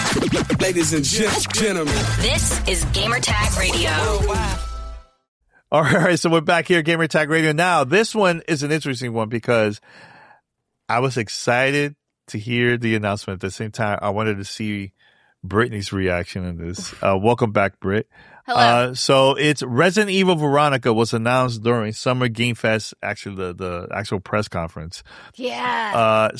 Ladies and gentlemen, this is Gamertag Radio. All right, so we're back here at Gamertag Radio. Now, this one is an interesting one because I was excited to hear the announcement. At the same time, I wanted to see Brittany's reaction on this. Welcome back, Britt. Hello. So it's Resident Evil Veronica was announced during Summer Game Fest, actually the actual press conference. Yeah.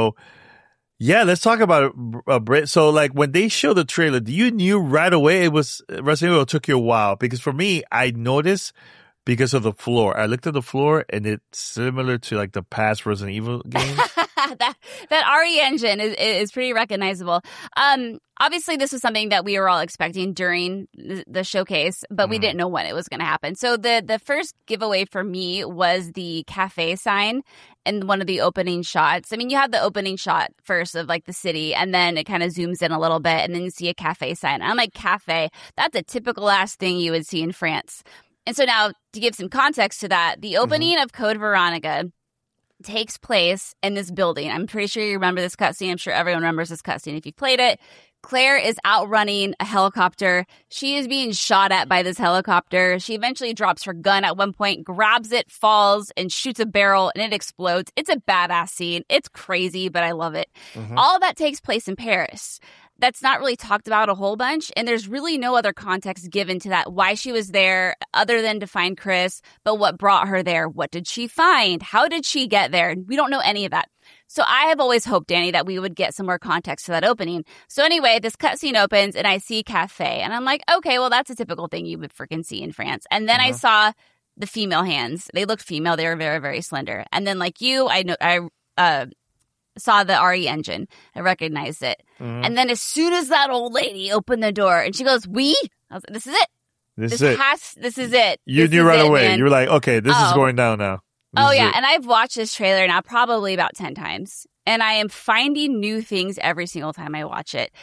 Yeah, let's talk about it, Britt. So, like, when they showed the trailer, you knew right away it was Resident Evil? It took you a while? Because for me, I noticed because of the floor. I looked at the floor, and it's similar to, like, the past Resident Evil games. that RE engine is pretty recognizable. Obviously, this was something that we were all expecting during the showcase, but we didn't know when it was going to happen. So the first giveaway for me was the cafe sign and one of the opening shots. I mean, you have the opening shot first of like the city, and then it kind of zooms in a little bit, and then you see a cafe sign. And I'm like, cafe, that's a typical ass thing you would see in France. And so now, to give some context to that, the opening of Code Veronica takes place in this building. I'm pretty sure you remember this cutscene. I'm sure everyone remembers this cutscene if you've played it. Claire is outrunning a helicopter. She is being shot at by this helicopter. She eventually drops her gun at one point, grabs it, falls, and shoots a barrel, and it explodes. It's a badass scene. It's crazy, but I love it. All of that takes place in Paris. That's not really talked about a whole bunch, and there's really no other context given to that, why she was there other than to find Chris, but what brought her there? What did she find? How did she get there? We don't know any of that. So I have always hoped, Danny, that we would get some more context to that opening. So anyway, this cutscene opens, and I see cafe, and I'm like, okay, well, that's a typical thing you would freaking see in France. And then I saw the female hands. They looked female. They were very, very slender. And then like you, I saw the RE engine. I recognized it. And then as soon as that old lady opened the door and she goes, I was like, this is it. This is it. This is it. You knew right away. Man. You were like, okay, this is going down now. And I've watched this trailer now probably about 10 times. And I am finding new things every single time I watch it.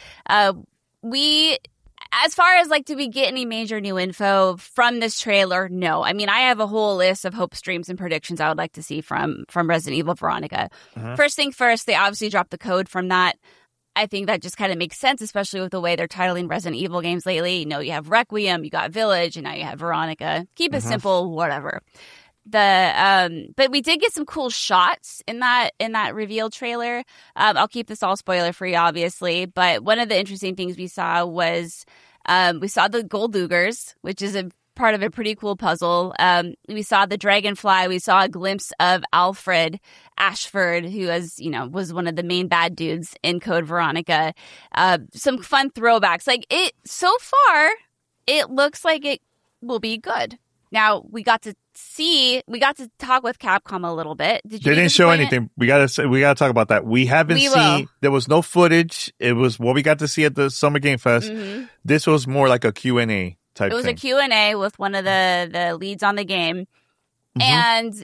As far as like, do we get any major new info from this trailer? No. I mean, I have a whole list of hope streams and predictions I would like to see from Resident Evil Veronica. First thing first, they obviously dropped the code from that. I think that just kind of makes sense, especially with the way they're titling Resident Evil games lately. You know, you have Requiem, you got Village, and now you have Veronica. Keep it simple, whatever. But we did get some cool shots in that reveal trailer. I'll keep this all spoiler free, obviously. But one of the interesting things we saw was we saw the Gold Lugers, which is a part of a pretty cool puzzle. We saw the Dragonfly. We saw a glimpse of Alfred Ashford, who was one of the main bad dudes in Code Veronica. Some fun throwbacks. Like so far, it looks like it will be good. Now we got to talk with Capcom a little bit. They didn't show anything. We gotta talk about that. We haven't seen. There was no footage. It was what we got to see at the Summer Game Fest. This was more like a Q&A type. It was thing. a Q&A with one of the leads on the game, and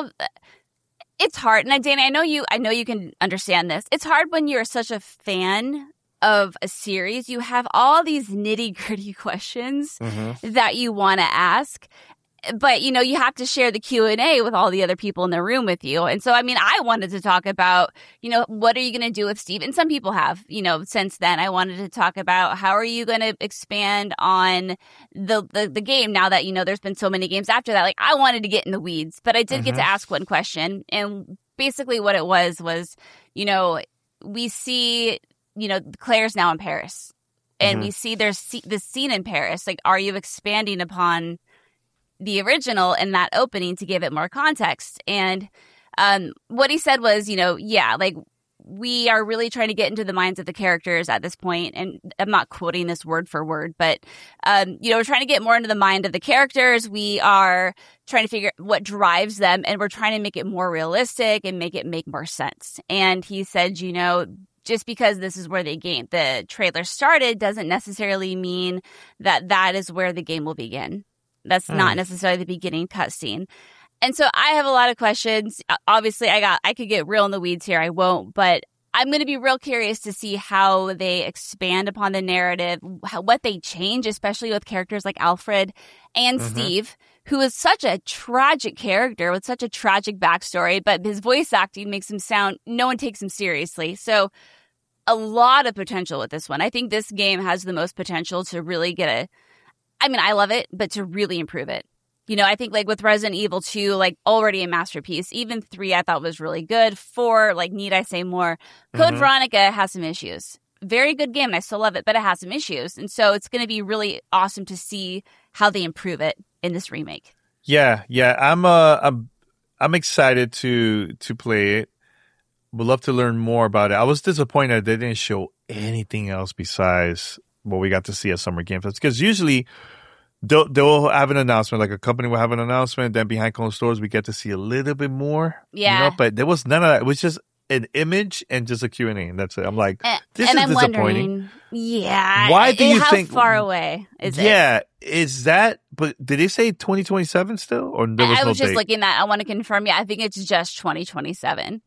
it's hard. And Dana, I know you can understand this. It's hard when you're such a fan of a series. You have all these nitty gritty questions that you want to ask. But, you have to share the Q&A with all the other people in the room with you. And so, I mean, I wanted to talk about, what are you going to do with Steve? And some people have, since then. I wanted to talk about how are you going to expand on the game now that, there's been so many games after that. Like, I wanted to get in the weeds, but I did get to ask one question. And basically what it was, we see, Claire's now in Paris. And we see there's this scene in Paris. Like, are you expanding upon the original in that opening to give it more context? And what he said was, like, we are really trying to get into the minds of the characters at this point. And I'm not quoting this word for word, but, we're trying to get more into the mind of the characters. We are trying to figure out what drives them, and we're trying to make it more realistic and make it make more sense. And he said, just because this is where the trailer started doesn't necessarily mean that is where the game will begin. That's not necessarily the beginning cutscene. And so I have a lot of questions. Obviously, I could get real in the weeds here. I won't, but I'm going to be real curious to see how they expand upon the narrative, what they change, especially with characters like Alfred and Steve, who is such a tragic character with such a tragic backstory, but his voice acting makes him sound, no one takes him seriously. So a lot of potential with this one. I think this game has the most potential to really get I love it, but to really improve it. You know, I think like with Resident Evil 2, like already a masterpiece. Even 3 I thought was really good. 4, like need I say more? Code Veronica has some issues. Very good game, and I still love it, but it has some issues. And so it's going to be really awesome to see how they improve it in this remake. Yeah. I'm excited to play it. Would love to learn more about it. I was disappointed they didn't show anything else besides what we got to see at Summer Game Fest, because usually they'll have an announcement, like a company will have an announcement, then behind closed doors we get to see a little bit more. Yeah. You know? But there was none of that. It was just an image and just a Q&A, and that's it. I'm like, this is disappointing. Why do you think? How far away is it? Yeah, is that? But did they say 2027 still, or there was I no was just date? looking that. I want to confirm. Yeah, I think it's just 2027.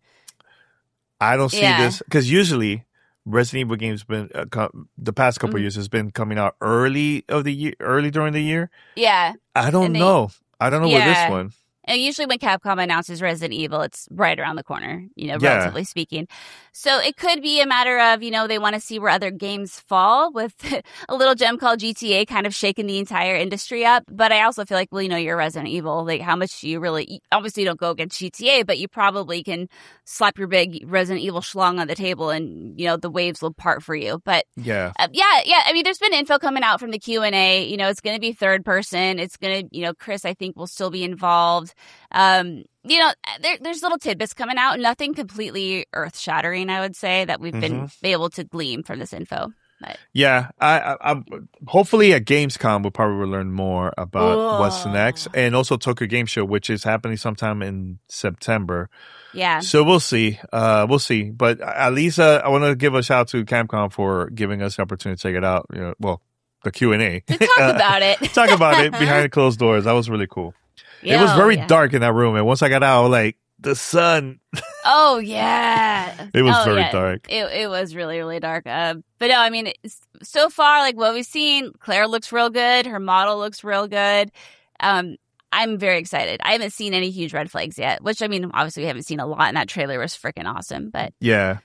I don't see this, because usually Resident Evil games been the past couple of years has been coming out early during the year. Yeah, I don't know with this one. And usually when Capcom announces Resident Evil, it's right around the corner, relatively speaking. So it could be a matter of, they want to see where other games fall, with a little gem called GTA kind of shaking the entire industry up. But I also feel like, well, you're Resident Evil. Like, how much do you really, obviously you don't go against GTA, but you probably can slap your big Resident Evil schlong on the table and, the waves will part for you. But yeah. I mean, there's been info coming out from the Q&A. It's going to be third person. It's going to, Chris, I think, will still be involved. There's little tidbits coming out, nothing completely earth-shattering, I would say, that we've been able to glean from this info. But. Yeah, I hopefully at Gamescom we'll probably learn more about what's next, and also Tokyo Game Show, which is happening sometime in September. Yeah. So we'll see. But at least I want to give a shout out to Capcom for giving us the opportunity to check it out. The Q&A. To talk about it. Talk about it behind closed doors. That was really cool. Yeah, it was very dark in that room, and once I got out, I was like, the sun. Oh, yeah. It was very dark. It was really, really dark. But no, I mean, so far, like what we've seen, Claire looks real good. Her model looks real good. I'm very excited. I haven't seen any huge red flags yet, which, I mean, obviously we haven't seen a lot, and that trailer was freaking awesome. But yeah.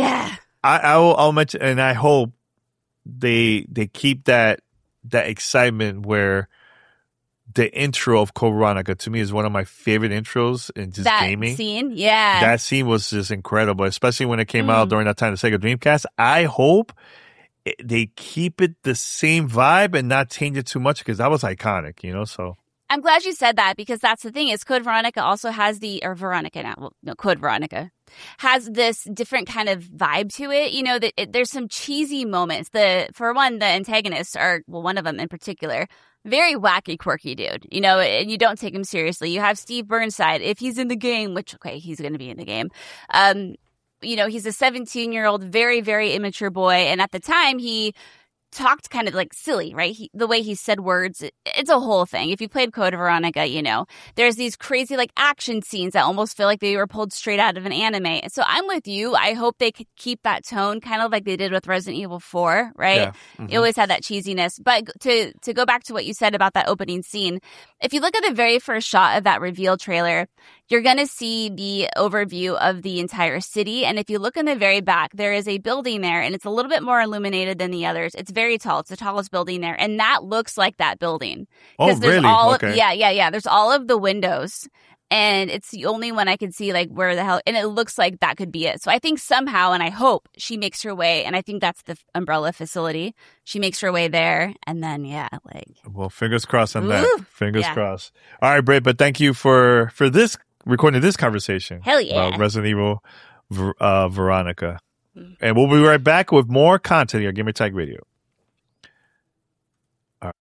I'll mention, and I hope they keep that excitement where the intro of Code Veronica, to me, is one of my favorite intros in just gaming. That scene, yeah. That scene was just incredible, especially when it came out during that time, the Sega Dreamcast. I hope they keep it the same vibe and not change it too much, because that was iconic, so... I'm glad you said that, because that's the thing is Code Veronica also has Code Veronica has this different kind of vibe to it. There's some cheesy moments. For one, the antagonists are, well, one of them in particular, very wacky, quirky dude, and you don't take him seriously. You have Steve Burnside, if he's in the game, which, okay, he's going to be in the game. He's a 17-year-old, very, very immature boy. And at the time, he talked kind of like silly, right? The way he said words, it's a whole thing. If you played Code Veronica, there's these crazy like action scenes that almost feel like they were pulled straight out of an anime. So I'm with you. I hope they could keep that tone, kind of like they did with Resident Evil 4, right? Yeah. You always had that cheesiness. But to go back to what you said about that opening scene, if you look at the very first shot of that reveal trailer, you're going to see the overview of the entire city. And if you look in the very back, there is a building there, and it's a little bit more illuminated than the others. It's very tall. It's the tallest building there. And that looks like that building. Oh, really? Okay. Yeah. There's all of the windows. And it's the only one I can see, like, where the hell, and it looks like that could be it. So I think somehow, and I hope, she makes her way, and I think that's the Umbrella facility. She makes her way there, and then, Well, fingers crossed on that. Fingers crossed. All right, Britt, but thank you for this, recording this conversation. Hell yeah. About Resident Evil Veronica. And we'll be right back with more content here on Gamer Tag Radio.